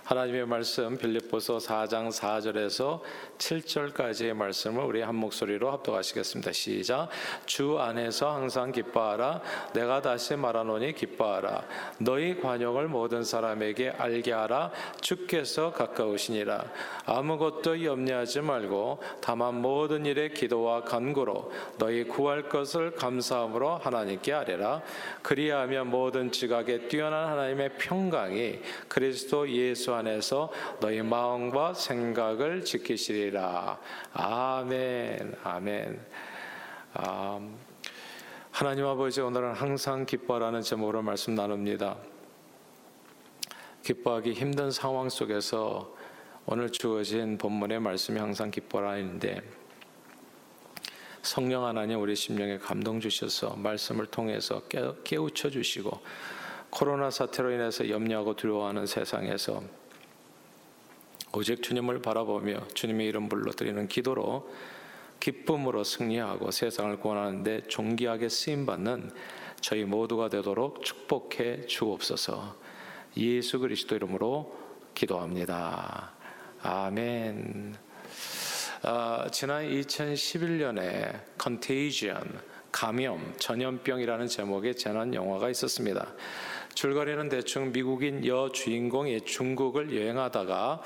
하나님의 말씀 빌립보서 4장 4절에서 7절까지의 말씀을 우리 한 목소리로 합독하시겠습니다. 시작. 주 안에서 항상 기뻐하라. 내가 다시 말하노니 기뻐하라. 너희 관용을 모든 사람에게 알게 하라. 주께서 가까우시니라. 아무것도 염려하지 말고 다만 모든 일에 기도와 간구로 너희 구할 것을 감사함으로 하나님께 아뢰라. 그리하면 모든 지각에 뛰어난 하나님의 평강이 그리스도 예수 안에서 너희 마음과 생각을 지키시리라. 아멘. 아멘. 하나님 아버지, 오늘은 항상 기뻐하라는 제목으로 말씀 나눕니다. 기뻐하기 힘든 상황 속에서 오늘 주어진 본문의 말씀이 항상 기뻐하라인데, 성령 하나님 우리 심령에 감동 주셔서 말씀을 통해서 깨우쳐 주시고, 코로나 사태로 인해서 염려하고 두려워하는 세상에서 오직 주님을 바라보며 주님의 이름 불러드리는 기도로 기쁨으로 승리하고 세상을 구원하는데 존귀하게 쓰임받는 저희 모두가 되도록 축복해 주옵소서. 예수 그리스도 이름으로 기도합니다. 아멘. 지난 2011년에 Contagion, 감염, 전염병이라는 제목의 재난 영화가 있었습니다. 줄거리는 대충 미국인 여주인공이 중국을 여행하다가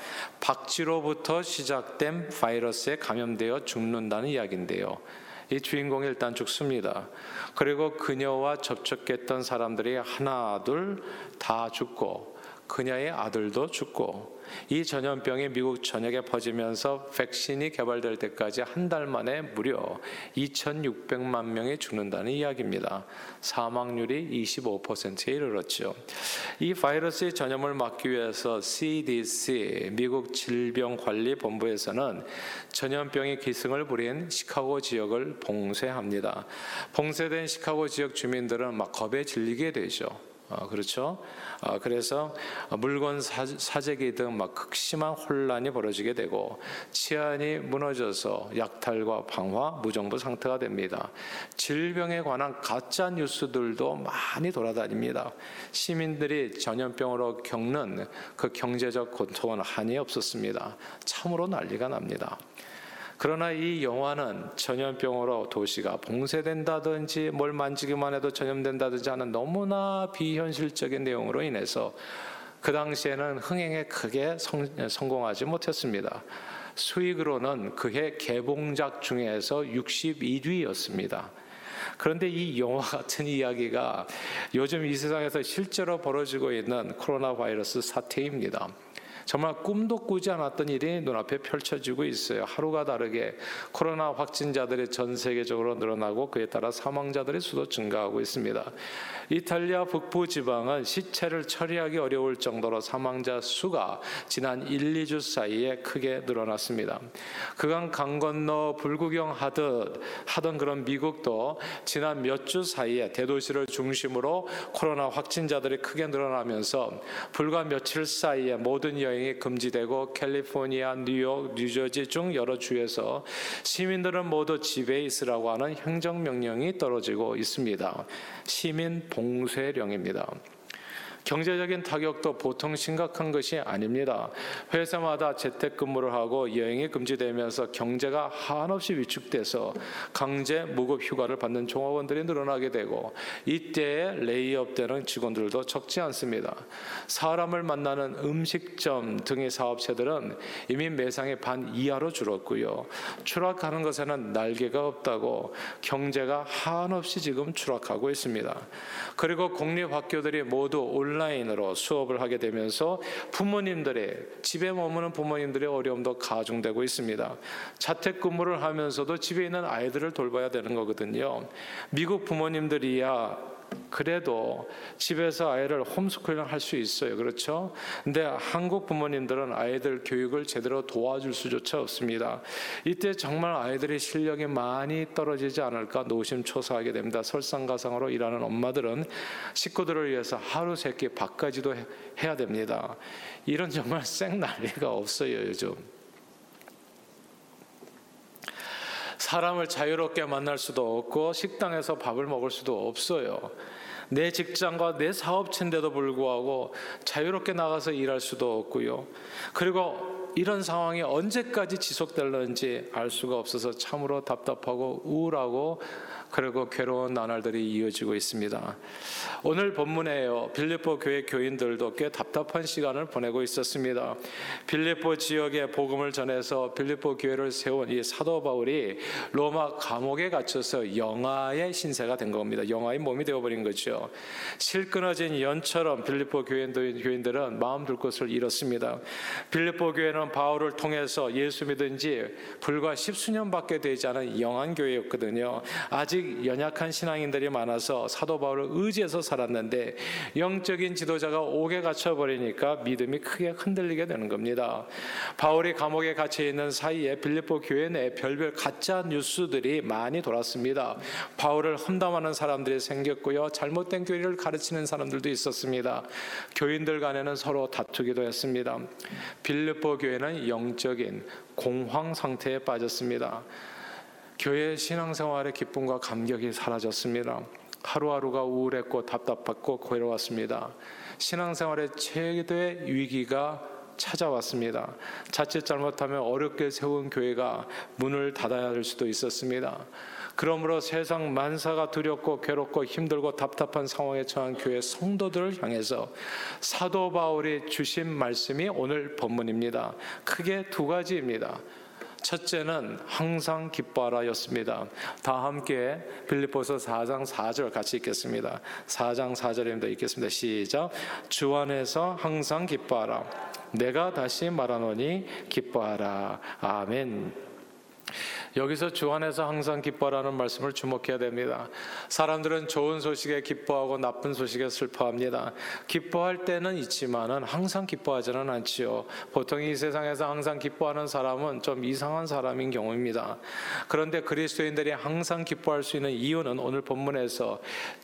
박쥐로부터 시작된 바이러스에 감염되어 죽는다는 이야기인데요. 이 주인공이 일단 죽습니다. 그리고 그녀와 접촉했던 사람들이 하나 둘 다 죽고 그녀의 아들도 죽고, 이 전염병이 미국 전역에 퍼지면서 백신이 개발될 때까지 한 달 만에 무려 2,600만 명이 죽는다는 iya기입니다. 사망률이 25%에 이르렀죠. 이 바이러스의 전염을 막기 위해서 CDC, 미국 질병관리본부에서는 전염병이 기승을 부린 시카고 지역을 봉쇄합니다. 봉쇄된 시카고 지역 주민들은 막 겁에 질리게 되죠. 그렇죠? 그래서 물건 사재기 등 막 극심한 혼란이 벌어지게 되고 치안이 무너져서 약탈과 방화, 무정부 상태가 됩니다. 질병에 관한 가짜 뉴스들도 많이 돌아다닙니다. 시민들이 전염병으로 겪는 그 경제적 고통은 한이 없었습니다. 참으로 난리가 납니다. 그러나 이 영화는 전염병으로 도시가 봉쇄된다든지 뭘 만지기만 해도 전염된다든지 하는 너무나 비현실적인 내용으로 인해서 그 당시에는 흥행에 크게 성공하지 못했습니다. 수익으로는 그해 개봉작 중에서 61위였습니다. 그런데 이 영화 같은 이야기가 요즘 이 세상에서 실제로 벌어지고 있는 코로나 바이러스 사태입니다. 정말 꿈도 꾸지 않았던 일이 눈앞에 펼쳐지고 있어요. 하루가 다르게 코로나 확진자들이 전 세계적으로 늘어나고 그에 따라 사망자들의 수도 증가하고 있습니다. 이탈리아 북부 지방은 시체를 처리하기 어려울 정도로 사망자 수가 지난 1, 2주 사이에 크게 늘어났습니다. 그간 강 건너 불구경하던 그런 미국도 지난 몇 주 사이에 대도시를 중심으로 코로나 확진자들이 크게 늘어나면서 불과 며칠 사이에 모든 여행이 금지되고 캘리포니아, 뉴욕, 뉴저지 중 여러 주에서 시민들은 모두 집에 있으라고 하는 행정명령이 떨어지고 있습니다. 시민 봉쇄령입니다. 경제적인 타격도 보통 심각한 것이 아닙니다. 회사마다 재택근무를 하고 여행이 금지되면서 경제가 한없이 위축돼서 강제 무급 휴가를 받는 종업원들이 늘어나게 되고, 이때에 레이업되는 직원들도 적지 않습니다. 사람을 만나는 음식점 등의 사업체들은 이미 매상의 반 이하로 줄었고요. 추락하는 것에는 날개가 없다고 경제가 한없이 지금 추락하고 있습니다. 그리고 공립학교들이 모두 온라인으로 수업을 하게 되면서 집에 머무는 부모님들의 어려움도 가중되고 있습니다. 자택근무를 하면서도 집에 있는 아이들을 돌봐야 되는 거거든요. 미국 부모님들이야 그래도 집에서 아이를 홈스쿨링 할 수 있어요. 그렇죠? 근데 한국 부모님들은 아이들 교육을 제대로 도와줄 수조차 없습니다. 이때 정말 아이들의 실력이 많이 떨어지지 않을까 노심초사하게 됩니다. 설상가상으로 일하는 엄마들은 식구들을 위해서 하루 세끼 밥까지도 해야 됩니다. 이런 정말 생난리가 없어요, 요즘. 사람을 자유롭게 만날 수도 없고 식당에서 밥을 먹을 수도 없어요. 내 직장과 내 사업체인데도 불구하고 자유롭게 나가서 일할 수도 없고요. 그리고 이런 상황이 언제까지 지속될는지 알 수가 없어서 참으로 답답하고 우울하고 그리고 괴로운 나날들이 이어지고 있습니다. 오늘 본문에요, 빌립보 교회 교인들도 꽤 답답한 시간을 보내고 있었습니다. 빌립보 지역에 복음을 전해서 빌립보 교회를 세운 이 사도 바울이 로마 감옥에 갇혀서 영아의 신세가 된 겁니다. 영아의 몸이 되어버린 거죠. 실 끊어진 연처럼 빌립보 교인들은 마음 둘 곳을 잃었습니다. 빌립보 교회는 바울을 통해서 예수 믿은 지 불과 10수년밖에 되지 않은 영한 교회였거든요. 아직 연약한 신앙인들이 많아서 사도 바울을 의지해서 살았는데 영적인 지도자가 옥에 갇혀버리니까 믿음이 크게 흔들리게 되는 겁니다. 바울이 감옥에 갇혀 있는 사이에 빌립보 교회 내 별별 가짜 뉴스들이 많이 돌았습니다. 바울을 험담하는 사람들이 생겼고요, 잘못된 교리를 가르치는 사람들도 있었습니다. 교인들 간에는 서로 다투기도 했습니다. 빌립보 교회는 영적인 공황 상태에 빠졌습니다. 교회 신앙생활의 기쁨과 감격이 사라졌습니다. 하루하루가 우울했고 답답했고 괴로웠습니다. 신앙생활의 최대의 위기가 찾아왔습니다. 자칫 잘못하면 어렵게 세운 교회가 문을 닫아야 할 수도 있었습니다. 그러므로 세상 만사가 두렵고 괴롭고 힘들고 답답한 상황에 처한 교회 성도들을 향해서 사도 바울이 주신 말씀이 오늘 본문입니다. 크게 두 가지입니다. 첫째는 항상 기뻐하라 였습니다. 다 함께 빌립보서 4장 4절 같이 읽겠습니다. 4장 4절입니다. 읽겠습니다. 시작. 주 안에서 항상 기뻐하라. 내가 다시 말하노니 기뻐하라. 아멘. 여기서 주 안에서 항상 기뻐하라는 말씀을 주목해야 됩니다. 사람들은 좋은 소식에 기뻐하고 나쁜 소식에 슬퍼합니다. 기뻐할 때는 있지만은 항상 기뻐하지는 않지요. 보통 이 세상에서 항상 기뻐하는 사람은 좀 이상한 사람인 경우입니다. 그런데 그리스도인들이 항상 기뻐할 수 있는 이유는 오늘 본문에서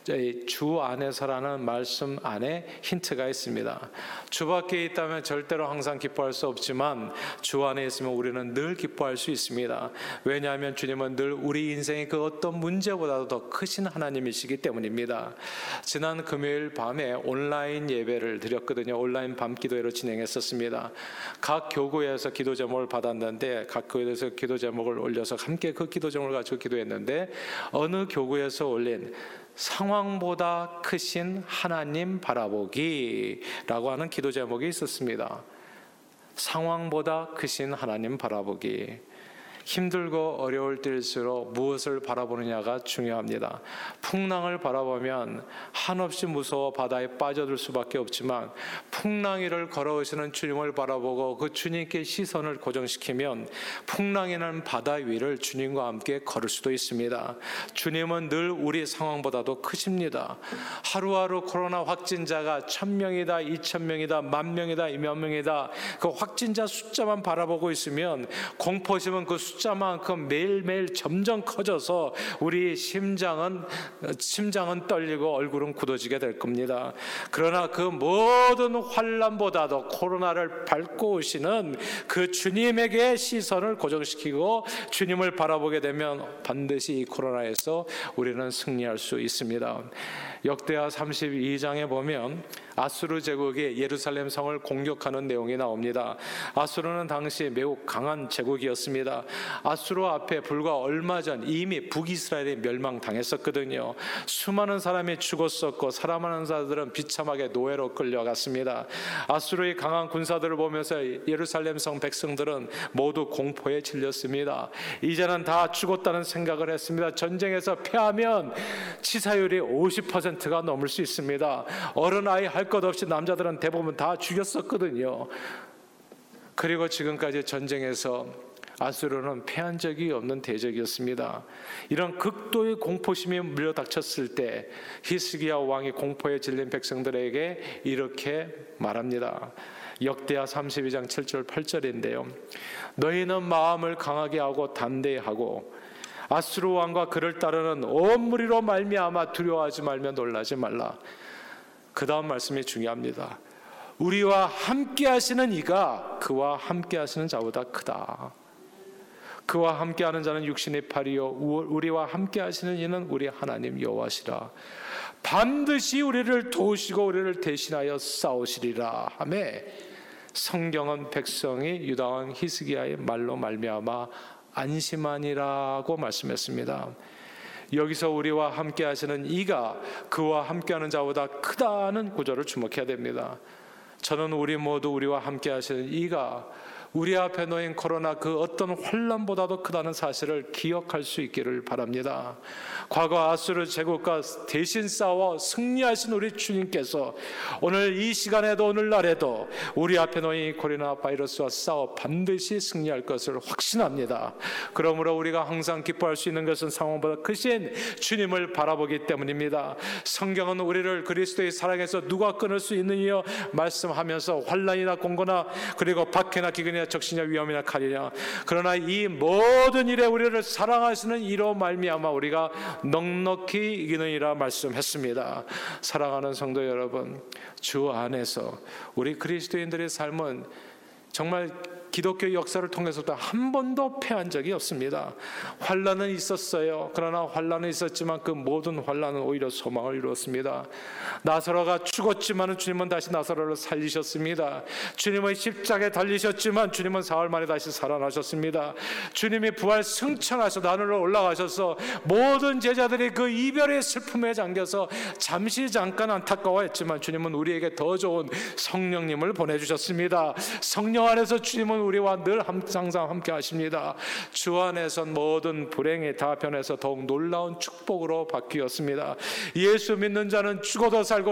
주 안에서라는 말씀 안에 힌트가 있습니다. 주 밖에 있다면 절대로 항상 기뻐할 수 없지만 주 안에 있으면 우리는 늘 기뻐할 수 있습니다. 왜냐하면 주님은 늘 우리 인생의 그 어떤 문제보다도 더 크신 하나님이시기 때문입니다. 지난 금요일 밤에 온라인 예배를 드렸거든요. 온라인 밤기도회로 진행했었습니다. 각 교구에서 기도 제목을 받았는데 각 교구에서 기도 제목을 올려서 함께 그 기도 제목을 가지고 기도했는데 어느 교구에서 올린 상황보다 크신 하나님 바라보기라고 하는 기도 제목이 있었습니다. 상황보다 크신 하나님 바라보기. 힘들고 어려울 때일수록 무엇을 바라보느냐가 중요합니다. 풍랑을 바라보면 한없이 무서워 바다에 빠져들 수밖에 없지만 풍랑 위를 걸어오시는 주님을 바라보고 그 주님께 시선을 고정시키면 풍랑이는 바다 위를 주님과 함께 걸을 수도 있습니다. 주님은 늘 우리 상황보다도 크십니다. 하루하루 코로나 확진자가 1000명이다, 2000명이다, 10,000명이다, 2만명이다 그 확진자 숫자만 바라보고 있으면 공포심은 그 숫자만큼 매일매일 점점 커져서 우리 심장은 떨리고 얼굴은 굳어지게 될 겁니다. 그러나 그 모든 환난보다도 코로나를 밟고 오시는 그 주님에게 시선을 고정시키고 주님을 바라보게 되면 반드시 이 코로나에서 우리는 승리할 수 있습니다. 역대하 32장에 보면 아수르 제국이 예루살렘 성을 공격하는 내용이 나옵니다. 아수르는 당시 매우 강한 제국이었습니다. 아수르 앞에 불과 얼마 전 이미 북이스라엘이 멸망당했었거든요. 수많은 사람이 죽었었고 사랑하는 자들은 비참하게 노예로 끌려갔습니다. 아수르의 강한 군사들을 보면서 예루살렘 성 백성들은 모두 공포에 질렸습니다. 이제는 다 죽었다는 생각을 했습니다. 전쟁에서 패하면 치사율이 50%가 넘을 수 있습니다. 어른아이 할 것 없이 남자들은 대부분 다 죽였었거든요. 그리고 지금까지 전쟁에서 아수르는 패한 적이 없는 대적이었습니다. 이런 극도의 공포심이 물려닥쳤을 때 히스기야 왕이 공포에 질린 백성들에게 이렇게 말합니다. 역대하 32장 7절 8절인데요. 너희는 마음을 강하게 하고 담대하고 아수르 왕과 그를 따르는 온 무리로 말미암아 두려워하지 말며 놀라지 말라. 그 다음 말씀이 중요합니다. 우리와 함께 하시는 이가 그와 함께 하시는 자보다 크다. 그와 함께하는 자는 육신의 팔이요 우리와 함께 하시는 이는 우리 하나님 여호와시라. 반드시 우리를 도우시고 우리를 대신하여 싸우시리라 하매 성경은 백성이 유다왕 히스기야의 말로 말미암아 안심하니라고 말씀했습니다. 여기서 우리와 함께 하시는 이가 그와 함께하는 자보다 크다는 구절을 주목해야 됩니다. 저는 우리 모두 우리와 함께 하시는 이가 우리 앞에 놓인 코로나 그 어떤 환난보다도 크다는 사실을 기억할 수 있기를 바랍니다. 과거 아수르 제국과 대신 싸워 승리하신 우리 주님께서 오늘 이 시간에도 오늘날에도 우리 앞에 놓인 코로나 바이러스와 싸워 반드시 승리할 것을 확신합니다. 그러므로 우리가 항상 기뻐할 수 있는 것은 상황보다 크신 주님을 바라보기 때문입니다. 성경은 우리를 그리스도의 사랑에서 누가 끊을 수 있느냐 말씀하면서 환난이나 공고나 그리고 박해나 기근이나 적신이나 위험이나 칼이냐, 그러나 이 모든 일에 우리를 사랑하시는 이로 말미암아 우리가 넉넉히 이기느니라 말씀했습니다. 사랑하는 성도 여러분, 주 안에서 우리 그리스도인들의 삶은 정말 기독교 역사를 통해서도 한 번도 패한 적이 없습니다. 환난은 있었어요. 그러나 환난은 있었지만 그 모든 환난은 오히려 소망을 이루었습니다. 나사로가 죽었지만 주님은 다시 나사로를 살리셨습니다. 주님은 십자가에 달리셨지만 주님은 사흘 만에 다시 살아나셨습니다. 주님이 부활 승천하셔서 하늘로 올라가셔서 모든 제자들이 그 이별의 슬픔에 잠겨서 잠깐 안타까워했지만 주님은 우리에게 더 좋은 성령님을 보내주셨습니다. 성령 안에서 주님은 우리와 늘 항상 함께 하십니다. 주 안에선 모든 불행이 다 변해서 더욱 놀라운 축복으로 바뀌었습니다. 예수 믿는 자는 죽어도 살고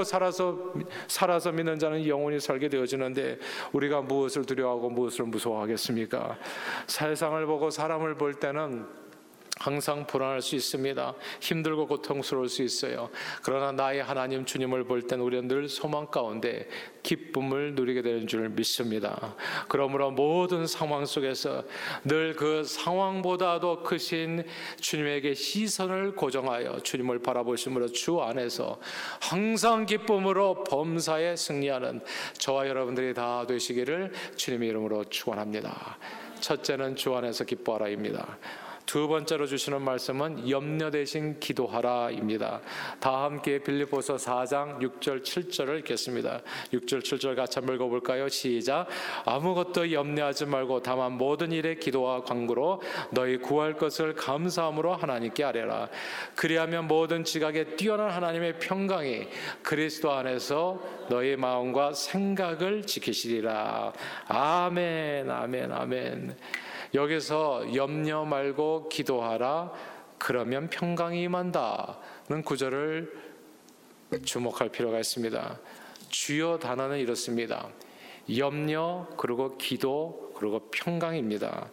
살아서 믿는 자는 영원히 살게 되어지는데 우리가 무엇을 두려워하고 무엇을 무서워하겠습니까? 세상을 보고 사람을 볼 때는 항상 불안할 수 있습니다. 힘들고 고통스러울 수 있어요. 그러나 나의 하나님 주님을 볼 때는 우리는 늘 소망 가운데 기쁨을 누리게 되는 줄 믿습니다. 그러므로 모든 상황 속에서 늘 그 상황보다도 크신 주님에게 시선을 고정하여 주님을 바라보심으로 주 안에서 항상 기쁨으로 범사에 승리하는 저와 여러분들이 다 되시기를 주님의 이름으로 축원합니다. 첫째는 주 안에서 기뻐하라입니다. 두 번째로 주시는 말씀은 염려 대신 기도하라입니다. 다 함께 빌립보서 4장 6절 7절을 읽겠습니다. 6절 7절 같이 한번 읽어볼까요? 시작. 아무것도 염려하지 말고 다만 모든 일에 기도와 간구로 너희 구할 것을 감사함으로 하나님께 아뢰라. 그리하면 모든 지각에 뛰어난 하나님의 평강이 그리스도 안에서 너희 마음과 생각을 지키시리라. 아멘, 아멘, 아멘. 여기서 염려 말고 기도하라, 그러면 평강이 임한다는 구절을 주목할 필요가 있습니다. 주요 단어는 이렇습니다. 염려, 그리고 기도, 그리고 평강입니다.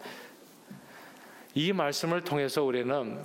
이 말씀을 통해서 우리는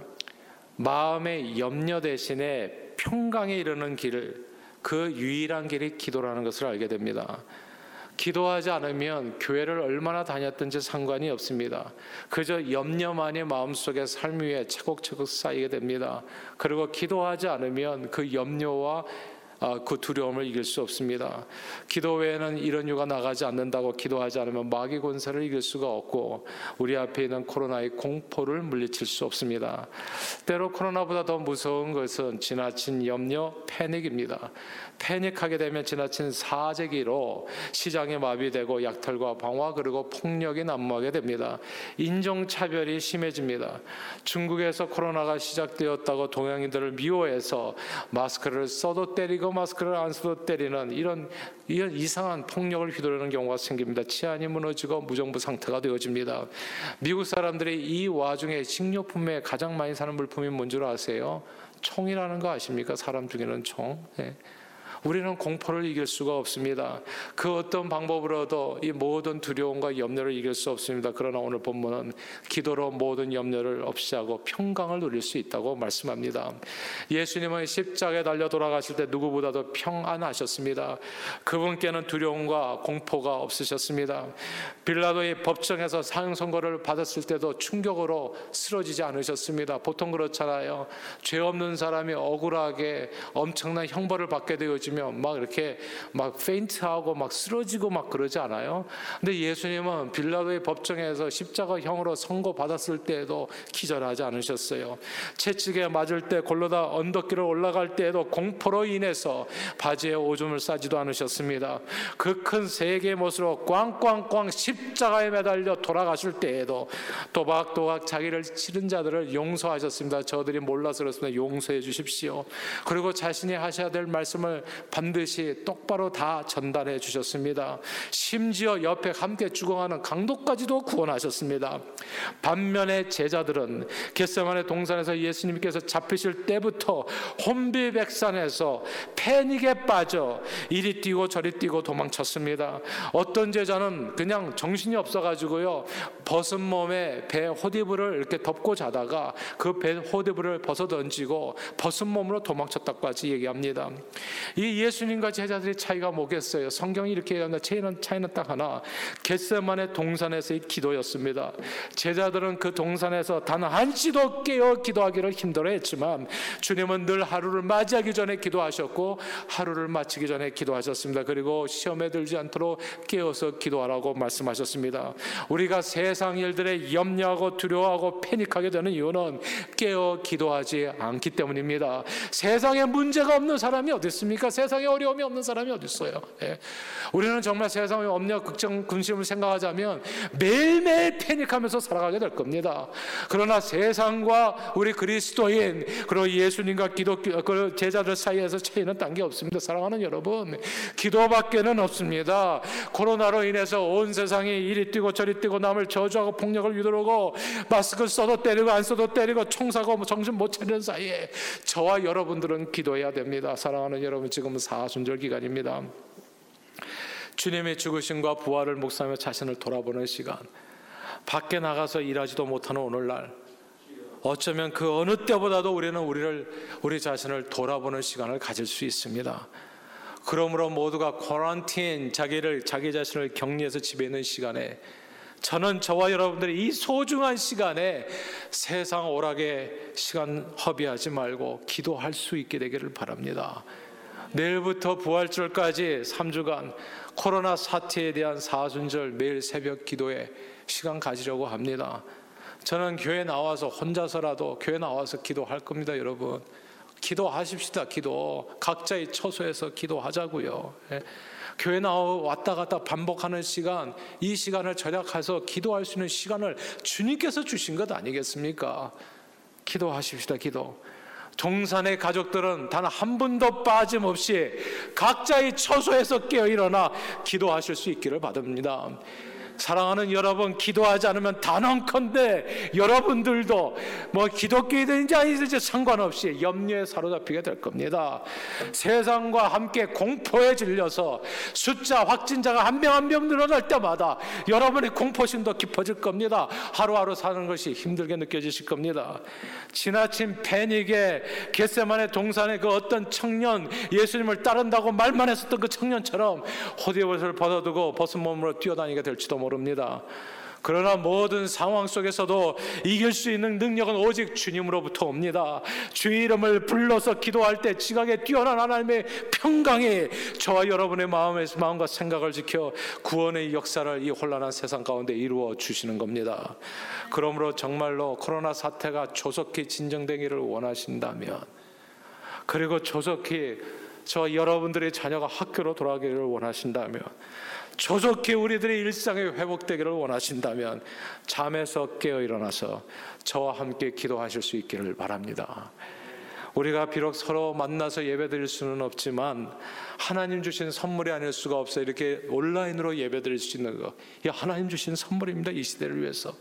마음의 염려 대신에 평강에 이르는 길을, 그 유일한 길이 기도라는 것을 알게 됩니다. 기도하지 않으면 교회를 얼마나 다녔든지 상관이 없습니다. 그저 염려만이 마음속에 삶 위에 차곡차곡 쌓이게 됩니다. 그리고 기도하지 않으면 그 염려와 그 두려움을 이길 수 없습니다. 기도 외에는 이런 유가 나가지 않는다고 기도하지 않으면 마귀 권세를 이길 수가 없고 우리 앞에 있는 코로나의 공포를 물리칠 수 없습니다. 때로 코로나보다 더 무서운 것은 지나친 염려, 패닉입니다. 패닉하게 되면 지나친 사재기로 시장이 마비되고 약탈과 방화 그리고 폭력이 난무하게 됩니다. 인종차별이 심해집니다. 중국에서 코로나가 시작되었다고 동양인들을 미워해서 마스크를 써도 때리고 마스크를 안 써도 때리는 이런 이상한 폭력을 휘두르는 경우가 생깁니다. 치안이 무너지고 무정부 상태가 되어집니다. 미국 사람들이 이 와중에 식료품에 가장 많이 사는 물품이 뭔 줄 아세요? 총이라는 거 아십니까? 사람 중에는 총. 네. 우리는 공포를 이길 수가 없습니다. 그 어떤 방법으로도 이 모든 두려움과 염려를 이길 수 없습니다. 그러나 오늘 본문은 기도로 모든 염려를 없이 하고 평강을 누릴 수 있다고 말씀합니다. 예수님은 십자가에 달려 돌아가실 때 누구보다도 평안하셨습니다. 그분께는 두려움과 공포가 없으셨습니다. 빌라도의 법정에서 사형 선고를 받았을 때도 충격으로 쓰러지지 않으셨습니다. 보통 그렇잖아요. 죄 없는 사람이 억울하게 엄청난 형벌을 받게 되어지면 기울어지면 막 이렇게 막 페인트하고 막 쓰러지고 막 그러지 않아요? 근데 예수님은 빌라도의 법정에서 십자가형으로 선고받았을 때에도 기절하지 않으셨어요. 채찍에 맞을 때 골로다 언덕길을 올라갈 때에도 공포로 인해서 바지에 오줌을 싸지도 않으셨습니다. 그 큰 세계의 못으로 꽝꽝꽝 십자가에 매달려 돌아가실 때에도 또박또박 자기를 치른 자들을 용서하셨습니다. 저들이 몰라서 그렇습니다. 용서해 주십시오. 그리고 자신이 하셔야 될 말씀을 반드시 똑바로 다 전달해 주셨습니다. 심지어 옆에 함께 죽어가는 강도까지도 구원하셨습니다. 반면에 제자들은 겟세마네 동산에서 예수님께서 잡히실 때부터 혼비백산해서 패닉에 빠져 이리 뛰고 저리 뛰고 도망쳤습니다. 어떤 제자는 그냥 정신이 없어가지고요, 벗은 몸에 배 호디브를 이렇게 덮고 자다가 그 배 호디브를 벗어 던지고 벗은 몸으로 도망쳤다고까지 얘기합니다. 이 예수님과 제자들의 차이가 뭐겠어요? 성경이 이렇게 얘기합니다. 차이는 딱 하나, 겟세마네 동산에서의 기도였습니다. 제자들은 그 동산에서 단 한시도 깨어 기도하기를 힘들어했지만 주님은 늘 하루를 맞이하기 전에 기도하셨고 하루를 마치기 전에 기도하셨습니다. 그리고 시험에 들지 않도록 깨어서 기도하라고 말씀하셨습니다. 우리가 세상 일들에 염려하고 두려워하고 패닉하게 되는 이유는 깨어 기도하지 않기 때문입니다. 세상에 문제가 없는 사람이 어디 있습니까? 세상에 어려움이 없는 사람이 어디 있어요? 우리는 정말 세상의 염려, 걱정, 근심을 생각하자면 매일매일 패닉하면서 살아가게 될 겁니다. 그러나 세상과 우리 그리스도인 그리고 예수님과 그 제자들 사이에서 차이는 딴 게 없습니다. 사랑하는 여러분, 기도밖에는 없습니다. 코로나로 인해서 온 세상이 이리 뛰고 저리 뛰고 남을 저주하고 폭력을 유도하고 마스크 써도 때리고 안 써도 때리고 총 사고 정신 못 차리는 사이에 저와 여러분들은 기도해야 됩니다. 사랑하는 여러분, 지금은 사순절 기간입니다. 주님의 죽으심과 부활을 묵상하며 자신을 돌아보는 시간, 밖에 나가서 일하지도 못하는 오늘날, 어쩌면 그 어느 때보다도 우리는 우리 자신을 돌아보는 시간을 가질 수 있습니다. 그러므로 모두가 쿼런틴, 자기 자신을 격리해서 집에 있는 시간에 저는 저와 여러분들이 이 소중한 시간에 세상 오락에 시간 허비하지 말고 기도할 수 있게 되기를 바랍니다. 내일부터 부활절까지 3주간 코로나 사태에 대한 사순절 매일 새벽 기도에 시간 가지려고 합니다. 저는 교회 나와서 혼자서라도 교회 나와서 기도할 겁니다. 여러분, 기도하십시다. 기도 각자의 처소에서 기도하자고요. 교회 나와 왔다 갔다 반복하는 시간, 이 시간을 절약해서 기도할 수 있는 시간을 주님께서 주신 것 아니겠습니까? 기도하십시다. 기도. 동산의 가족들은 단 한 분도 빠짐없이 각자의 처소에서 깨어 일어나 기도하실 수 있기를 바랍니다. 사랑하는 여러분, 기도하지 않으면 단언컨대 여러분들도 뭐 기독교인인지 아니든지 상관없이 염려에 사로잡히게 될 겁니다. 세상과 함께 공포에 질려서 숫자 확진자가 한 명 한 명 늘어날 때마다 여러분의 공포심도 깊어질 겁니다. 하루하루 사는 것이 힘들게 느껴지실 겁니다. 지나친 패닉에 겟세마네 동산의 그 어떤 청년, 예수님을 따른다고 말만 했었던 그 청년처럼 호디옷을 벗어두고 벗은 몸으로 뛰어다니게 될지도 모릅니다. 그러나 모든 상황 속에서도 이길 수 있는 능력은 오직 주님으로부터 옵니다. 주의 이름을 불러서 기도할 때 지각에 뛰어난 하나님의 평강이 저와 여러분의 마음과 생각을 지켜 구원의 역사를 이 혼란한 세상 가운데 이루어 주시는 겁니다. 그러므로 정말로 코로나 사태가 조속히 진정되기를 원하신다면, 그리고 조속히 저와 여러분들의 자녀가 학교로 돌아가기를 원하신다면, 조속히 우리들의 일상이 회복되기를 원하신다면 잠에서 깨어 일어나서 저와 함께 기도하실 수 있기를 바랍니다. 우리가 비록 서로 만나서 예배드릴 수는 없지만 하나님 주신 선물이 아닐 수가 없어요. 이렇게 온라인으로 예배드릴 수 있는 거, 이 하나님 주신 선물입니다. 이 시대를 위해서.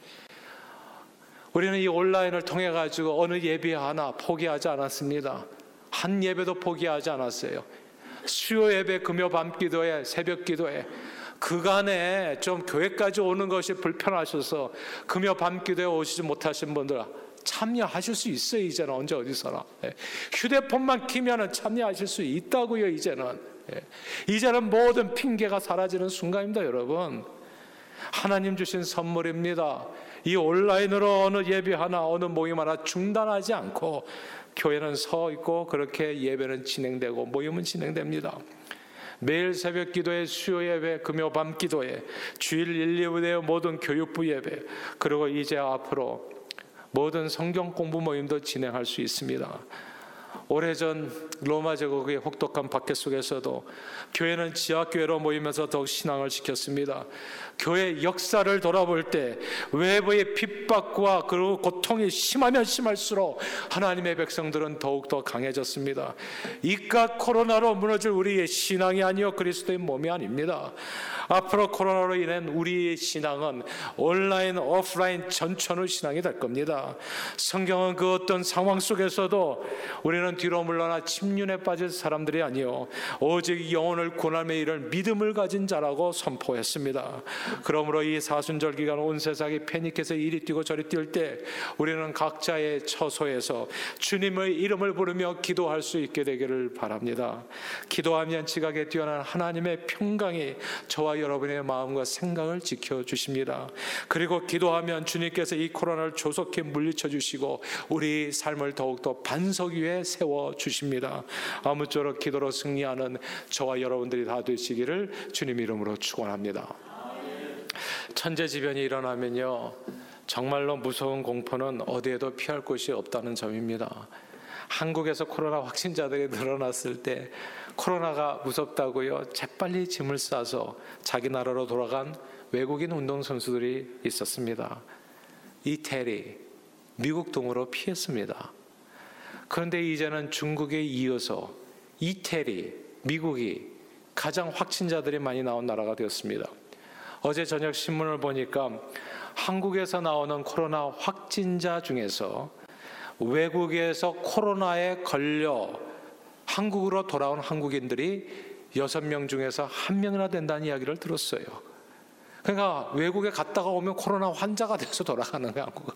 우리는 이 온라인을 통해 가지고 어느 예배 하나 포기하지 않았습니다. 한 예배도 포기하지 않았어요. 수요 예배, 금요 밤 기도회, 새벽 기도회, 그간에 좀 교회까지 오는 것이 불편하셔서 금요 밤 기도회 오시지 못하신 분들 참여하실 수 있어요. 이제는 언제 어디서나 휴대폰만 키면은 참여하실 수 있다고요. 이제는 모든 핑계가 사라지는 순간입니다. 여러분, 하나님 주신 선물입니다. 이 온라인으로 어느 예배 하나, 어느 모임 하나 중단하지 않고 교회는 서 있고 그렇게 예배는 진행되고 모임은 진행됩니다. 매일 새벽 기도회, 수요 예배, 금요 밤 기도회, 주일 1, 2부의 모든 교육부 예배, 그리고 이제 앞으로 모든 성경 공부 모임도 진행할 수 있습니다. 오래전 로마 제국의 혹독한 박해 속에서도 교회는 지하교회로 모이면서 더욱 신앙을 지켰습니다. 교회 역사를 돌아볼 때 외부의 핍박과 그리고 고통이 심하면 심할수록 하나님의 백성들은 더욱더 강해졌습니다. 이깟 코로나로 무너질 우리의 신앙이 아니요 그리스도의 몸이 아닙니다. 앞으로 코로나로 인한 우리의 신앙은 온라인, 오프라인 전천후 신앙이 될 겁니다. 성경은 그 어떤 상황 속에서도 우리는 뒤로 물러나 침륜에 빠질 사람들이 아니요 오직 영혼을 구원함에 이를 믿음을 가진 자라고 선포했습니다. 그러므로 이 사순절 기간 온 세상이 패닉해서 이리 뛰고 저리 뛸 때 우리는 각자의 처소에서 주님의 이름을 부르며 기도할 수 있게 되기를 바랍니다. 기도하면 지각에 뛰어난 하나님의 평강이 저와 여러분의 마음과 생각을 지켜주십니다. 그리고 기도하면 주님께서 이 코로나를 조속히 물리쳐 주시고 우리 삶을 더욱더 반석 위에 세워주십니다. 아무쪼록 기도로 승리하는 저와 여러분들이 다 되시기를 주님 이름으로 축원합니다. 천재지변이 일어나면요 정말로 무서운 공포는 어디에도 피할 곳이 없다는 점입니다. 한국에서 코로나 확진자들이 늘어났을 때 코로나가 무섭다고요 재빨리 짐을 싸서 자기 나라로 돌아간 외국인 운동선수들이 있었습니다. 이태리, 미국 등으로 피했습니다. 그런데 이제는 중국에 이어서 이태리, 미국이 가장 확진자들이 많이 나온 나라가 되었습니다. 어제 저녁 신문을 보니까 한국에서 나오는 코로나 확진자 중에서 외국에서 코로나에 걸려 한국으로 돌아온 한국인들이 6명 중에서 1명이나 된다는 이야기를 들었어요. 그러니까 외국에 갔다가 오면 코로나 환자가 돼서 돌아가는 거야, 한국은.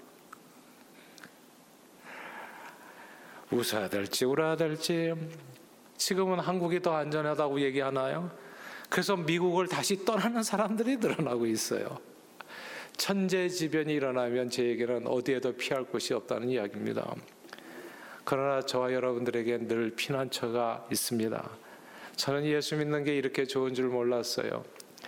웃어야 될지 울어야 될지. 지금은 한국이 더 안전하다고 얘기하나요? 그래서 미국을 다시 떠나는 사람들이 늘어나고 있어요. 천재지변이 일어나면 저에게는 어디에도 피할 곳이 없다는 이야기입니다. 그러나 저와 여러분들에게 늘 피난처가 있습니다. 저는 예수 믿는 게 이렇게 좋은 줄 몰랐어요.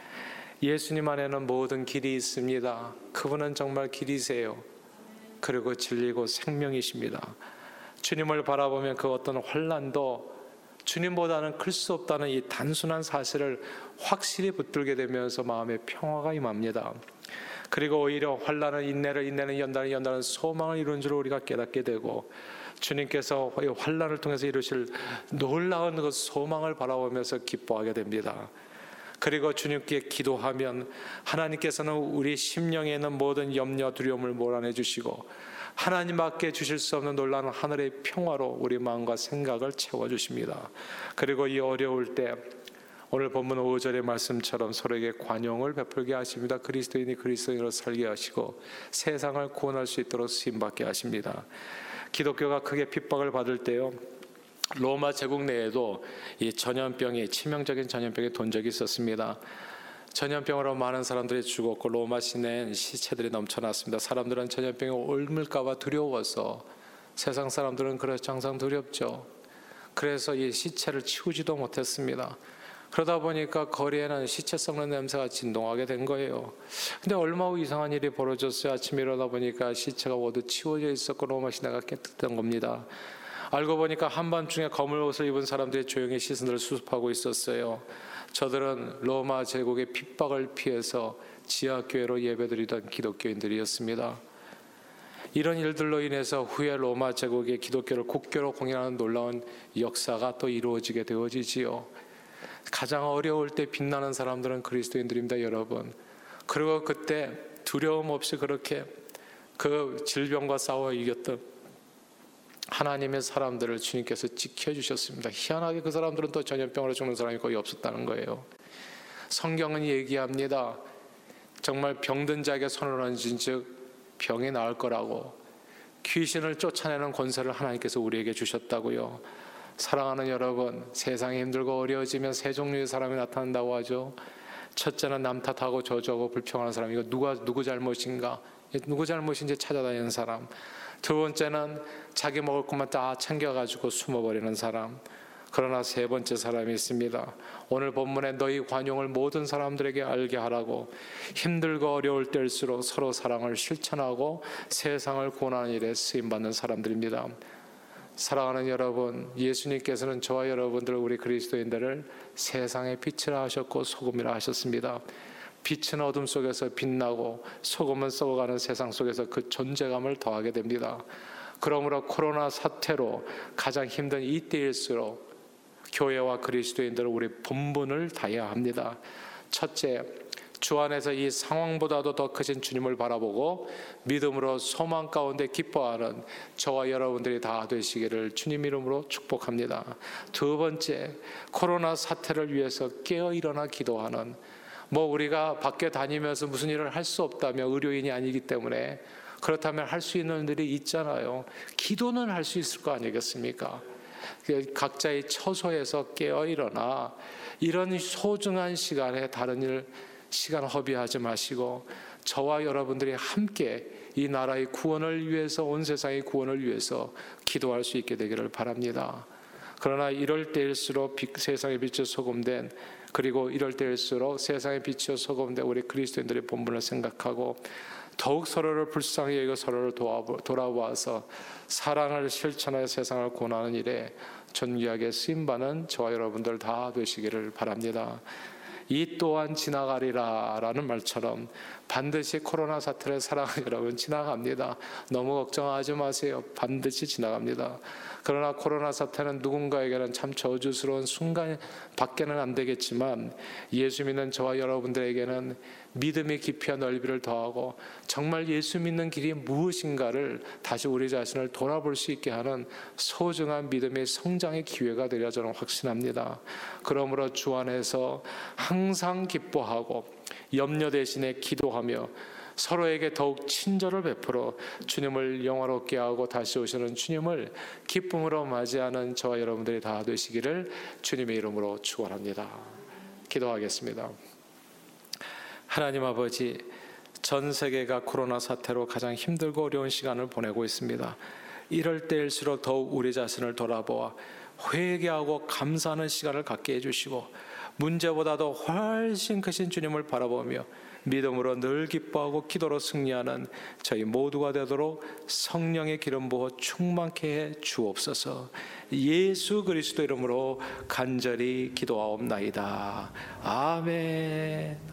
예수님 안에는 모든 길이 있습니다. 그분은 정말 길이세요. 그리고 진리고 생명이십니다. 주님을 바라보면 그 어떤 환난도 주님보다는 클 수 없다는 이 단순한 사실을 확실히 붙들게 되면서 마음의 평화가 임합니다. 그리고 오히려 환난은 인내를, 인내는 연단을, 연단은 소망을 이루는 줄 우리가 깨닫게 되고 주님께서 이 환난을 통해서 이루실 놀라운 그 소망을 바라보면서 기뻐하게 됩니다. 그리고 주님께 기도하면 하나님께서는 우리 심령에 있는 모든 염려, 두려움을 몰아내 주시고 하나님밖에 주실 수 없는 놀라운 하늘의 평화로 우리 마음과 생각을 채워주십니다. 그리고 이 어려울 때 오늘 본문 5절의 말씀처럼 서로에게 관용을 베풀게 하십니다. 그리스도인이 그리스도인으로 살게 하시고 세상을 구원할 수 있도록 쓰임받게 하십니다. 기독교가 크게 핍박을 받을 때요 로마 제국 내에도 이 전염병이 치명적인 전염병이 돈 적이 있었습니다. 전염병으로 많은 사람들이 죽었고 로마 시내엔 시체들이 넘쳐났습니다. 사람들은 전염병이 옮을까 봐 두려워서 세상 사람들은 그래서 항상 두렵죠. 그래서 이 시체를 치우지도 못했습니다. 그러다 보니까 거리에는 시체 썩는 냄새가 진동하게 된 거예요. 근데 얼마 후 이상한 일이 벌어졌어요. 아침에 일어나 보니까 시체가 모두 치워져 있었고 로마 시내가 깨끗한 겁니다. 알고 보니까 한밤중에 검은 옷을 입은 사람들이 조용히 시선을 수습하고 있었어요. 저들은 로마 제국의 핍박을 피해서 지하교회로 예배드리던 기독교인들이었습니다. 이런 일들로 인해서 후에 로마 제국의 기독교를 국교로 공인하는 놀라운 역사가 또 이루어지게 되어지지요. 가장 어려울 때 빛나는 사람들은 그리스도인들입니다, 여러분. 그리고 그때 두려움 없이 그렇게 그 질병과 싸워 이겼던 하나님의 사람들을 주님께서 지켜주셨습니다. 희한하게 그 사람들은 또 전염병으로 죽는 사람이 거의 없었다는 거예요. 성경은 얘기합니다. 정말 병든 자에게 손을 얹은 즉 병이 나을 거라고, 귀신을 쫓아내는 권세를 하나님께서 우리에게 주셨다고요. 사랑하는 여러분, 세상이 힘들고 어려워지면 세 종류의 사람이 나타난다고 하죠. 첫째는 남 탓하고 저주하고 불평하는 사람, 이거 누구 잘못인가, 누구 잘못인지 찾아다니는 사람. 두 번째는 자기 먹을 것만 다 챙겨가지고 숨어버리는 사람. 그러나 세 번째 사람이 있습니다. 오늘 본문에 너희 관용을 모든 사람들에게 알게 하라고, 힘들고 어려울 때일수록 서로 사랑을 실천하고 세상을 구원하는 일에 쓰임받는 사람들입니다. 사랑하는 여러분, 예수님께서는 저와 여러분들, 우리 그리스도인들을 세상의 빛이라 하셨고 소금이라 하셨습니다. 빛은 어둠 속에서 빛나고 소금은 썩어가는 세상 속에서 그 존재감을 더하게 됩니다. 그러므로 코로나 사태로 가장 힘든 이때일수록 교회와 그리스도인들은 우리 본분을 다해야 합니다. 첫째, 주 안에서 이 상황보다도 더 크신 주님을 바라보고 믿음으로 소망 가운데 기뻐하는 저와 여러분들이 다 되시기를 주님 이름으로 축복합니다. 두 번째, 코로나 사태를 위해서 깨어 일어나 기도하는, 우리가 밖에 다니면서 무슨 일을 할 수 없다며 의료인이 아니기 때문에, 그렇다면 할 수 있는 일이 있잖아요. 기도는 할 수 있을 거 아니겠습니까? 각자의 처소에서 깨어 일어나 이런 소중한 시간에 다른 일 시간 허비하지 마시고 저와 여러분들이 함께 이 나라의 구원을 위해서, 온 세상의 구원을 위해서 기도할 수 있게 되기를 바랍니다. 그러나 이럴 때일수록 세상의 빛이 소금된, 그리고 이럴 때일수록 세상의 빛이 소금된 우리 그리스도인들의 본분을 생각하고 더욱 서로를 불쌍히 여기고 서로를 돌아보아서 사랑을 실천하여 세상을 구원하는 일에 존귀하게 쓰임받는 저와 여러분들 다 되시기를 바랍니다. 이 또한 지나가리라 라는 말처럼 반드시 코로나 사태를 사랑하는 여러분, 지나갑니다. 너무 걱정하지 마세요. 반드시 지나갑니다. 그러나 코로나 사태는 누군가에게는 참 저주스러운 순간 밖에는 안 되겠지만, 예수 믿는 저와 여러분들에게는 믿음의 깊이와 넓이를 더하고 정말 예수 믿는 길이 무엇인가를 다시 우리 자신을 돌아볼 수 있게 하는 소중한 믿음의 성장의 기회가 되리라 저는 확신합니다. 그러므로 주 안에서 항상 기뻐하고 염려 대신에 기도하며 서로에게 더욱 친절을 베풀어 주님을 영화롭게 하고 다시 오시는 주님을 기쁨으로 맞이하는 저와 여러분들이 다 되시기를 주님의 이름으로 축원합니다. 기도하겠습니다. 하나님 아버지, 전 세계가 코로나 사태로 가장 힘들고 어려운 시간을 보내고 있습니다. 이럴 때일수록 더욱 우리 자신을 돌아보아 회개하고 감사하는 시간을 갖게 해주시고, 문제보다도 훨씬 크신 주님을 바라보며 믿음으로 늘 기뻐하고 기도로 승리하는 저희 모두가 되도록 성령의 기름 부어 충만케 해 주옵소서. 예수 그리스도 이름으로 간절히 기도하옵나이다. 아멘.